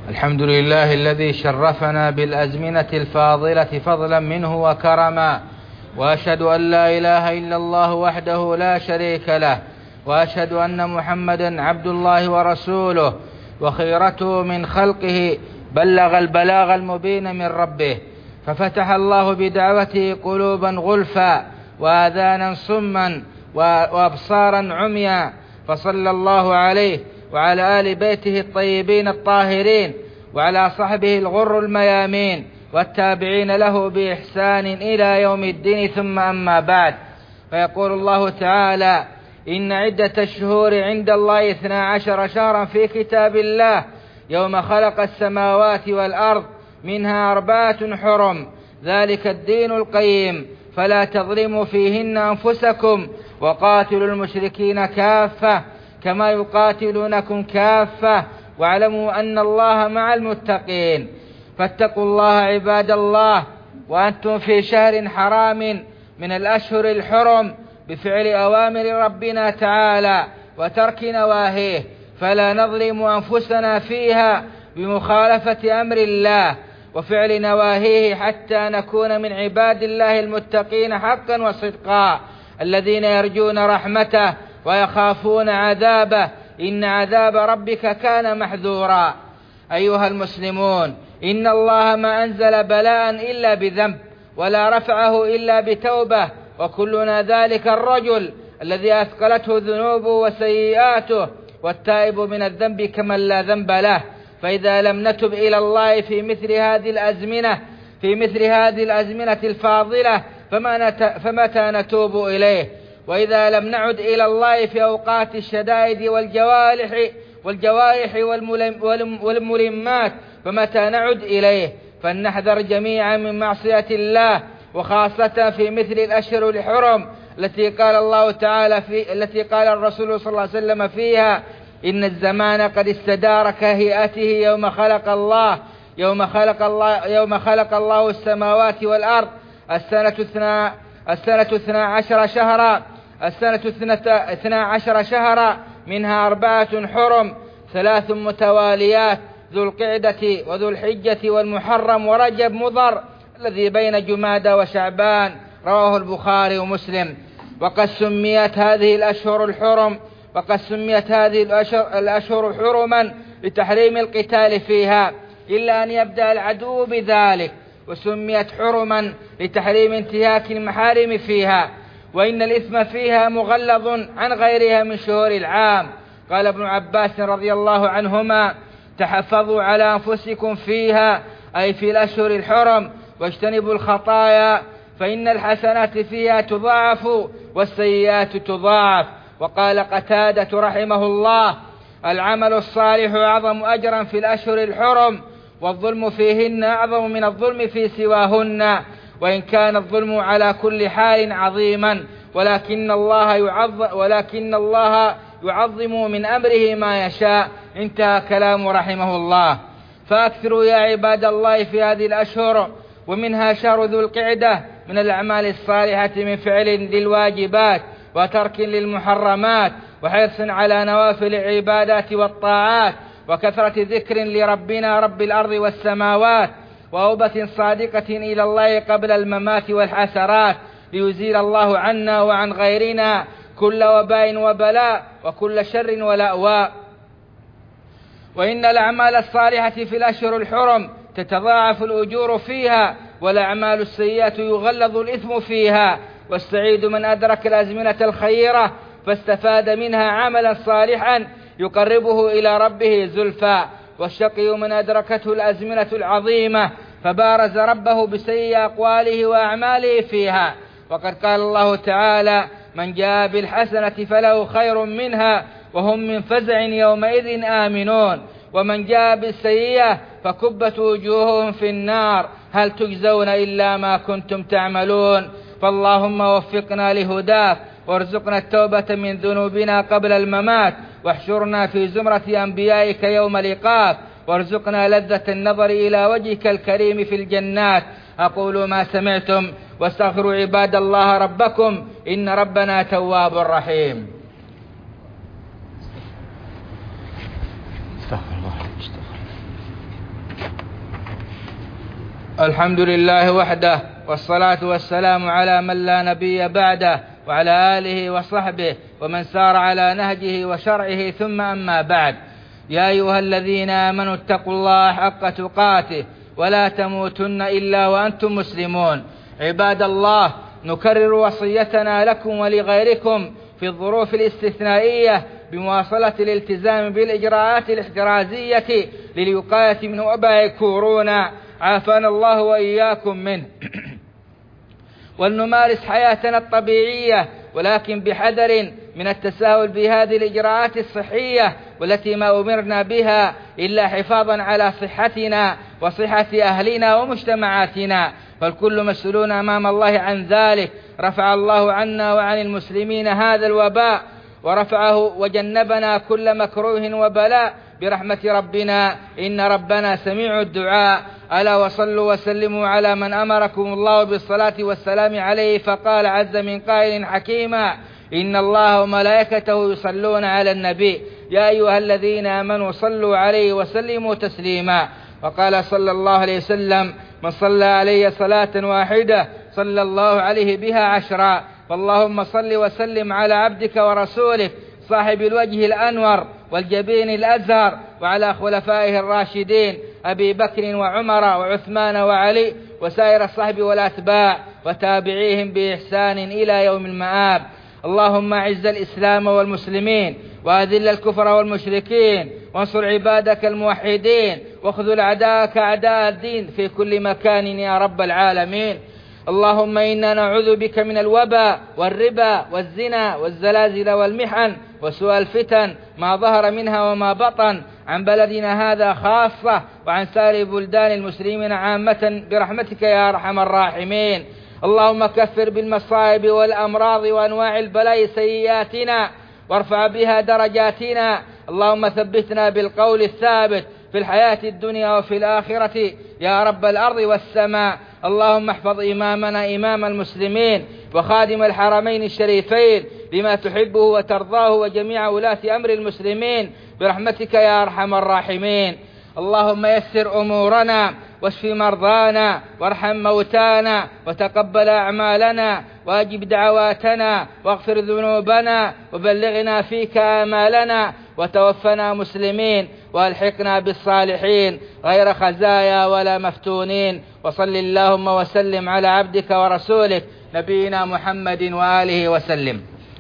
الحمد لله الذي شرفنا بالأزمنة الفاضلة فضلا منه وكرما، وأشهد أن لا إله إلا الله وحده لا شريك له، وأشهد أن محمدا عبد الله ورسوله وخيرته من خلقه، بلغ البلاغ المبين من ربه، ففتح الله بدعوته قلوبا غلفا وآذانا صما وأبصارا عميا، فصلى الله عليه وعلى آل بيته الطيبين الطاهرين وعلى صحبه الغر الميامين والتابعين له بإحسان إلى يوم الدين، ثم أما بعد، فيقول الله تعالى: إن عدة الشهور عند الله 12 شهرا في كتاب الله يوم خلق السماوات والأرض منها 4 حرم، ذلك الدين القيم، فلا تظلموا فيهن أنفسكم وقاتلوا المشركين كافة كما يقاتلونكم كافة، واعلموا أن الله مع المتقين. فاتقوا الله عباد الله، وأنتم في شهر حرام من الأشهر الحرم بفعل أوامر ربنا تعالى وترك نواهيه، فلا نظلم أنفسنا فيها بمخالفة أمر الله وفعل نواهيه حتى نكون من عباد الله المتقين حقا وصدقا، الذين يرجون رحمته ويخافون عذابه، إن عذاب ربك كان محذورا. أيها المسلمون، إن الله ما أنزل بلاء إلا بذنب، ولا رفعه إلا بتوبة، وكلنا ذلك الرجل الذي أثقلته ذنوبه وسيئاته، والتائب من الذنب كمن لا ذنب له. فإذا لم نتب إلى الله في مثل هذه الأزمنة الفاضلة فمتى نتوب إليه؟ وإذا لم نعد إلى الله في أوقات الشدائد والجوارح والملمات فمتى نعد إليه؟ فلنحذر جميعا من معصية الله، وخاصة في مثل الأشهر الحرم التي قال الرسول صلى الله عليه وسلم فيها: إن الزمان قد استدار كهيئته يوم خلق الله السماوات والأرض. السنة 12 شهرا منها 4 حرم، 3 متواليات: ذو القعدة وذو الحجة والمحرم ورجب مضر الذي بين جمادى وشعبان، رواه البخاري ومسلم. وقد سميت هذه الأشهر حرما لتحريم القتال فيها إلا أن يبدأ العدو بذلك، وسميت حرما لتحريم انتهاك المحارم فيها، وإن الإثم فيها مغلظ عن غيرها من شهور العام. قال ابن عباس رضي الله عنهما: تحفظوا على أنفسكم فيها، أي في الأشهر الحرم، واجتنبوا الخطايا، فإن الحسنات فيها تضاعف والسيئات تضاعف. وقال قتادة رحمه الله: العمل الصالح أعظم أجرا في الأشهر الحرم، والظلم فيهن أعظم من الظلم في سواهن، وإن كان الظلم على كل حال عظيما، ولكن الله يعظم من أمره ما يشاء. انتهى كلام رحمه الله. فأكثروا يا عباد الله في هذه الأشهر، ومنها شهر ذو القعدة، من الأعمال الصالحة من فعل للواجبات وترك للمحرمات، وحرص على نوافل العبادات والطاعات، وكثرة ذكر لربنا رب الأرض والسماوات، وأوبة صادقة إلى الله قبل الممات والحسرات، ليزيل الله عنا وعن غيرنا كل وباء وبلاء وكل شر ولأواء. وإن الأعمال الصالحة في الأشهر الحرم تتضاعف الأجور فيها، والأعمال السيئة يغلظ الإثم فيها. والسعيد من أدرك الأزمنة الخيرة فاستفاد منها عملا صالحا يقربه إلى ربه زلفى، والشقي من أدركته الأزمنة العظيمة فبارز ربه بسيء أقواله وأعماله فيها. وقد قال الله تعالى: من جاء بالحسنة فله خير منها وهم من فزع يومئذ آمنون، ومن جاء بالسيئة فكبت وجوههم في النار هل تجزون إلا ما كنتم تعملون. فاللهم وفقنا لهداك، وارزقنا التوبة من ذنوبنا قبل الممات، واحشرنا في زمرة أنبيائك يوم لقاك، وارزقنا لذة النظر إلى وجهك الكريم في الجنات. أقول ما سمعتم، واستغفروا عباد الله ربكم، إن ربنا تواب رحيم. استغفر الله. الحمد لله وحده، والصلاة والسلام على من لا نبي بعده، وعلى آله وصحبه ومن سار على نهجه وشرعه، ثم أما بعد. يا أيها الذين آمنوا اتقوا الله حق تقاته ولا تموتن إلا وأنتم مسلمون. عباد الله، نكرر وصيتنا لكم ولغيركم في الظروف الاستثنائية بمواصلة الالتزام بالإجراءات الاحترازية للوقاية من وباء كورونا، عافانا الله وإياكم منه. ولنمارس حياتنا الطبيعية، ولكن بحذر من التساهل بهذه الإجراءات الصحية، والتي ما أمرنا بها إلا حفاظا على صحتنا وصحة أهلنا ومجتمعاتنا، فالكل مسؤولون أمام الله عن ذلك. رفع الله عنا وعن المسلمين هذا الوباء، ورفعه وجنبنا كل مكروه وبلاء برحمة ربنا، إن ربنا سميع الدعاء. ألا وصلوا وسلموا على من أمركم الله بالصلاة والسلام عليه، فقال عز من قائل حكيما: إن الله وملائكته يصلون على النبي يا أيها الذين آمنوا صلوا عليه وسلموا تسليما. وقال صلى الله عليه وسلم: من صلى علي صلاة واحدة صلى الله عليه بها 10. فاللهم صل وسلم على عبدك ورسولك صاحب الوجه الأنور والجبين الأزهر، وعلى خلفائه الراشدين أبي بكر وعمر وعثمان وعلي وسائر الصحب والأتباع وتابعيهم بإحسان إلى يوم المآب. اللهم أعز الإسلام والمسلمين، وأذل الكفر والمشركين، وانصر عبادك الموحدين، واخذل أعداءك أعداء الدين في كل مكان يا رب العالمين. اللهم إنا نعوذ بك من الوباء والربا والزنا والزلازل والمحن وسوء الفتن ما ظهر منها وما بطن، عن بلدنا هذا خاصة وعن سائر بلدان المسلمين عامة، برحمتك يا أرحم الراحمين. اللهم كفر بالمصائب والأمراض وأنواع البلاء سيئاتنا، وارفع بها درجاتنا. اللهم ثبتنا بالقول الثابت في الحياة الدنيا وفي الآخرة يا رب الأرض والسماء. اللهم احفظ إمامنا إمام المسلمين وخادم الحرمين الشريفين بما تحبه وترضاه، وجميع ولاة أمر المسلمين برحمتك يا أرحم الراحمين. اللهم يسر أمورنا، واشف مرضانا، وارحم موتانا، وتقبل أعمالنا، واجب دعواتنا، واغفر ذنوبنا، وبلغنا فيك آمالنا، وتوفنا مسلمين، والحقنا بالصالحين غير خزايا ولا مفتونين. وصل اللهم وسلم على عبدك ورسولك نبينا محمد وآله وسلم.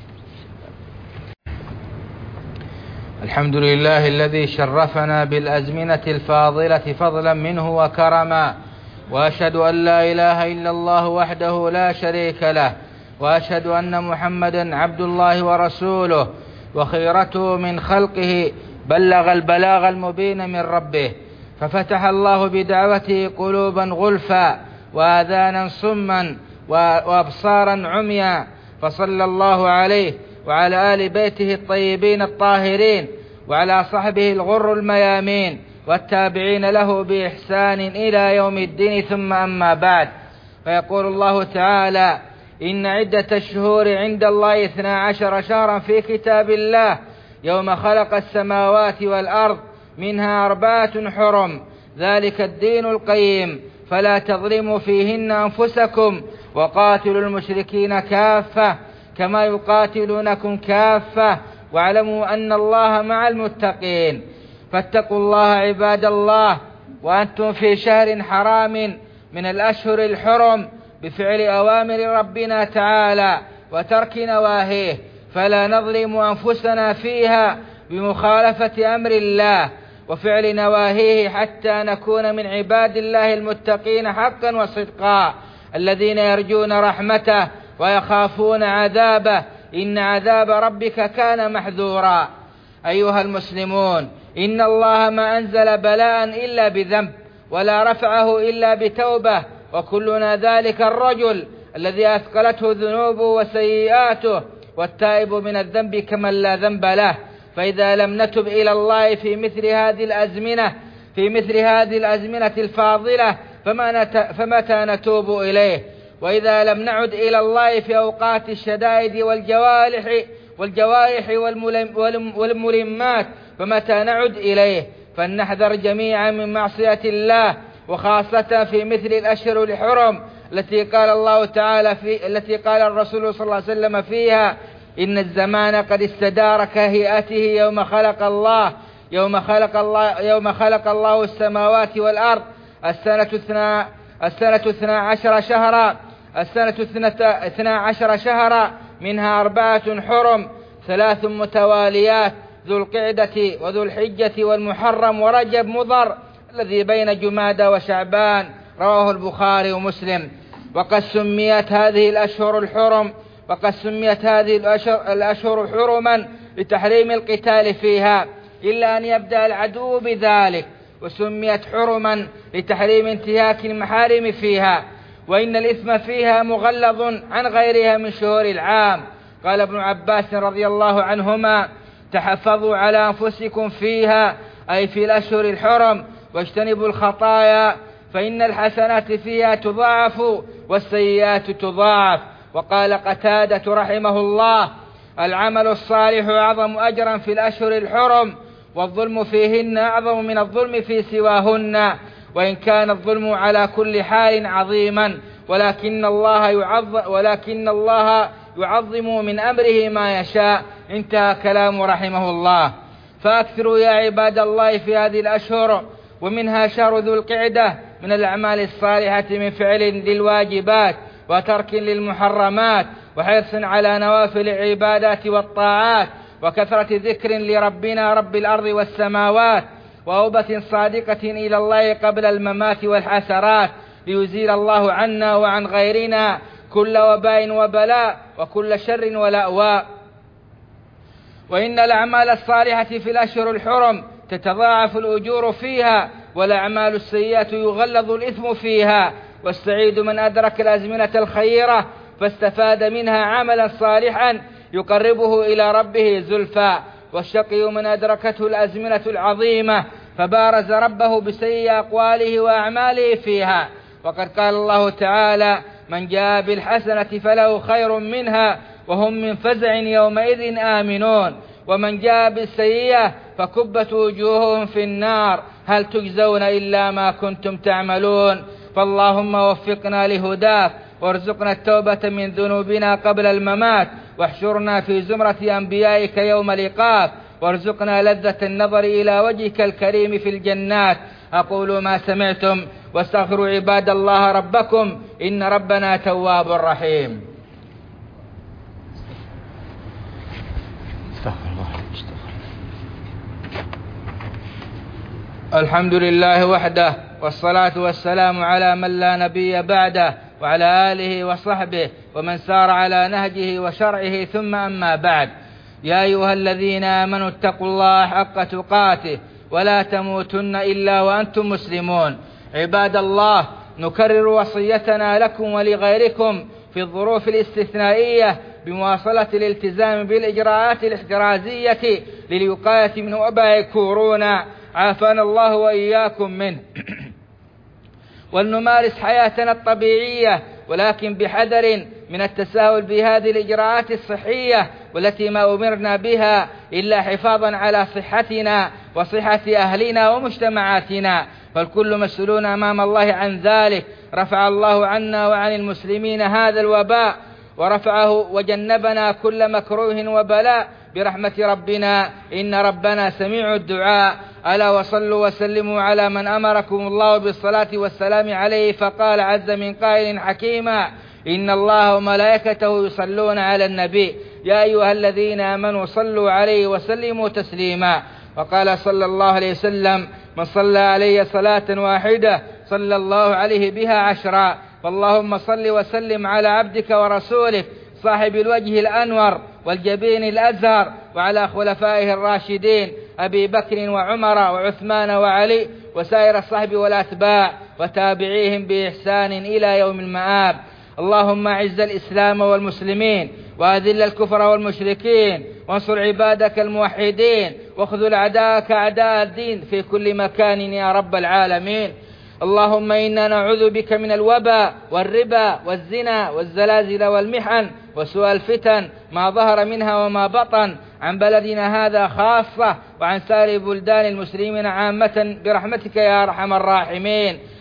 الحمد لله الذي شرفنا بالأزمنة الفاضلة فضلا منه وكرما، وأشهد أن لا إله إلا الله وحده لا شريك له، وأشهد أن محمدا عبد الله ورسوله وخيرته من خلقه، بلغ البلاغ المبين من ربه، ففتح الله بدعوته قلوبا غلفا وآذانا صما وأبصارا عميا، فصلى الله عليه وعلى آل بيته الطيبين الطاهرين، وعلى صحبه الغر الميامين، والتابعين له بإحسان إلى يوم الدين. ثم أما بعد، فيقول الله تعالى: إن عدة الشهور عند الله 12 شهرا في كتاب الله يوم خلق السماوات والأرض، منها 4 حرم، ذلك الدين القيم، فلا تظلموا فيهن أنفسكم، وقاتلوا المشركين كافة كما يقاتلونكم كافة، واعلموا أن الله مع المتقين. فاتقوا الله عباد الله، وأنتم في شهر حرام من الأشهر الحرم، بفعل أوامر ربنا تعالى وترك نواهيه، فلا نظلم أنفسنا فيها بمخالفة أمر الله وفعل نواهيه، حتى نكون من عباد الله المتقين حقا وصدقا، الذين يرجون رحمته ويخافون عذابه، إن عذاب ربك كان محذورا. أيها المسلمون، إن الله ما أنزل بلاء إلا بذنب، ولا رفعه إلا بتوبة، وكلنا ذلك الرجل الذي أثقلته ذنوبه وسيئاته، والتائب من الذنب كمن لا ذنب له. فإذا لم نتب إلى الله في مثل هذه الأزمنة الفاضلة، فمتى نتوب إليه؟ وإذا لم نعد إلى الله في أوقات الشدائد والجوارح والملمات، فمتى نعد إليه؟ فلنحذر جميعا من معصية الله وخاصة في مثل الأشهر الحرم التي قال الله تعالى التي قال الرسول صلى الله عليه وسلم فيها: إن الزمان قد استدار كهيئته يوم خلق الله السماوات والأرض. السنة 12 شهرا منها 4 حرم، 3 متواليات: ذو القعدة وذو الحجة والمحرم ورجب مضر الذي بين جمادى وشعبان. رواه البخاري ومسلم. وقد سميت هذه الأشهر حرما لتحريم القتال فيها إلا أن يبدأ العدو بذلك، وسميت حرما لتحريم انتهاك المحارم فيها، وإن الإثم فيها مغلظ عن غيرها من شهور العام. قال ابن عباس رضي الله عنهما: تحفظوا على أنفسكم فيها، أي في الأشهر الحرم، واجتنبوا الخطايا، فإن الحسنات فيها تضاعف والسيئات تضاعف. وقال قتادة رحمه الله: العمل الصالح أعظم أجرا في الأشهر الحرم، والظلم فيهن أعظم من الظلم في سواهن، وإن كان الظلم على كل حال عظيما، ولكن الله يعظم من أمره ما يشاء. انتهى كلام رحمه الله. فأكثروا يا عباد الله في هذه الأشهر، ومنها شهر ذو القعدة، من الأعمال الصالحة من فعل للواجبات وترك للمحرمات، وحرص على نوافل العبادات والطاعات، وكثرة ذكر لربنا رب الأرض والسماوات، وأوبة صادقة إلى الله قبل الممات والحسرات، ليزيل الله عنا وعن غيرنا كل وباء وبلاء وكل شر ولأواء. وإن الأعمال الصالحة في الأشهر الحرم تتضاعف الأجور فيها، والأعمال السيئة يغلظ الإثم فيها. والسعيد من أدرك الأزمنة الخيرة فاستفاد منها عملا صالحا يقربه إلى ربه زلفى، والشقي من أدركته الأزمنة العظيمة فبارز ربه بسيء أقواله وأعماله فيها. وقد قال الله تعالى: من جاء بالحسنة فله خير منها وهم من فزع يومئذ آمنون، ومن جاء بالسيئة فكبت وجوههم في النار هل تجزون إلا ما كنتم تعملون. فاللهم وفقنا لهداك، وارزقنا التوبة من ذنوبنا قبل الممات، واحشرنا في زمرة أنبيائك يوم لقاك، وارزقنا لذة النظر إلى وجهك الكريم في الجنات. أقول ما سمعتم، واستغفروا عباد الله ربكم، إن ربنا تواب رحيم. الحمد لله وحده، والصلاة والسلام على من لا نبي بعده، وعلى آله وصحبه ومن سار على نهجه وشرعه، ثم أما بعد. يا أيها الذين آمنوا اتقوا الله حق تقاته ولا تموتن إلا وأنتم مسلمون. عباد الله، نكرر وصيتنا لكم ولغيركم في الظروف الاستثنائية بمواصلة الالتزام بالإجراءات الاحترازية للوقاية من وباء كورونا، عافانا الله وإياكم منه. ولنمارس حياتنا الطبيعية، ولكن بحذر من التساهل بهذه الإجراءات الصحية، والتي ما أمرنا بها إلا حفاظا على صحتنا وصحة أهلنا ومجتمعاتنا، فالكل مسؤولون أمام الله عن ذلك. رفع الله عنا وعن المسلمين هذا الوباء، ورفعه وجنبنا كل مكروه وبلاء برحمة ربنا، إن ربنا سميع الدعاء. ألا وصلوا وسلموا على من أمركم الله بالصلاة والسلام عليه، فقال عز من قائل حكيما: إن الله وملائكته يصلون على النبي يا أيها الذين آمنوا صلوا عليه وسلموا تسليما. وقال صلى الله عليه وسلم: من صلى علي صلاة واحدة صلى الله عليه بها 10. فاللهم صل وسلم على عبدك ورسولك صاحب الوجه الأنور والجبين الأزهر، وعلى خلفائه الراشدين أبي بكر وعمر وعثمان وعلي، وسائر الصحب والأتباع وتابعيهم بإحسان إلى يوم المآب. اللهم أعز الإسلام والمسلمين، وأذل الكفر والمشركين، وانصر عبادك الموحدين، واخذل أعداءك أعداء الدين في كل مكان يا رب العالمين. اللهم إنا نعوذ بك من الوباء والربا والزنا والزلازل والمحن وسوء الفتن ما ظهر منها وما بطن، عن بلدنا هذا خاصة وعن سائر بلدان المسلمين عامة، برحمتك يا أرحم الراحمين.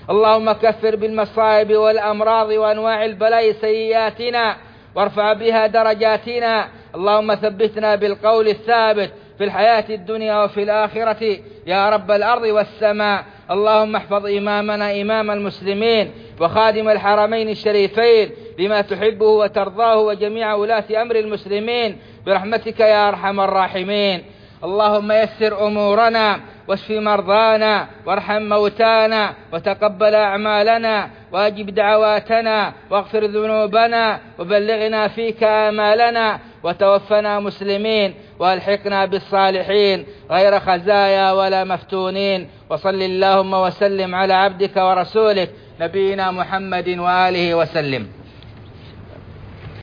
اللهم كفر بالمصائب والأمراض وأنواع البلاء سيئاتنا وارفع بها درجاتنا. اللهم ثبتنا بالقول الثابت في الحياة الدنيا وفي الآخرة يا رب الأرض والسماء. اللهم احفظ إمامنا إمام المسلمين وخادم الحرمين الشريفين بما تحبه وترضاه وجميع ولاة أمر المسلمين برحمتك يا أرحم الراحمين. اللهم يسر أمورنا واشف مرضانا وارحم موتانا وتقبل أعمالنا واجب دعواتنا واغفر ذنوبنا وبلغنا فيك آمالنا وتوفنا مسلمين والحقنا بالصالحين غير خزايا ولا مفتونين. وصل اللهم وسلم على عبدك ورسولك نبينا محمد وآله وسلم.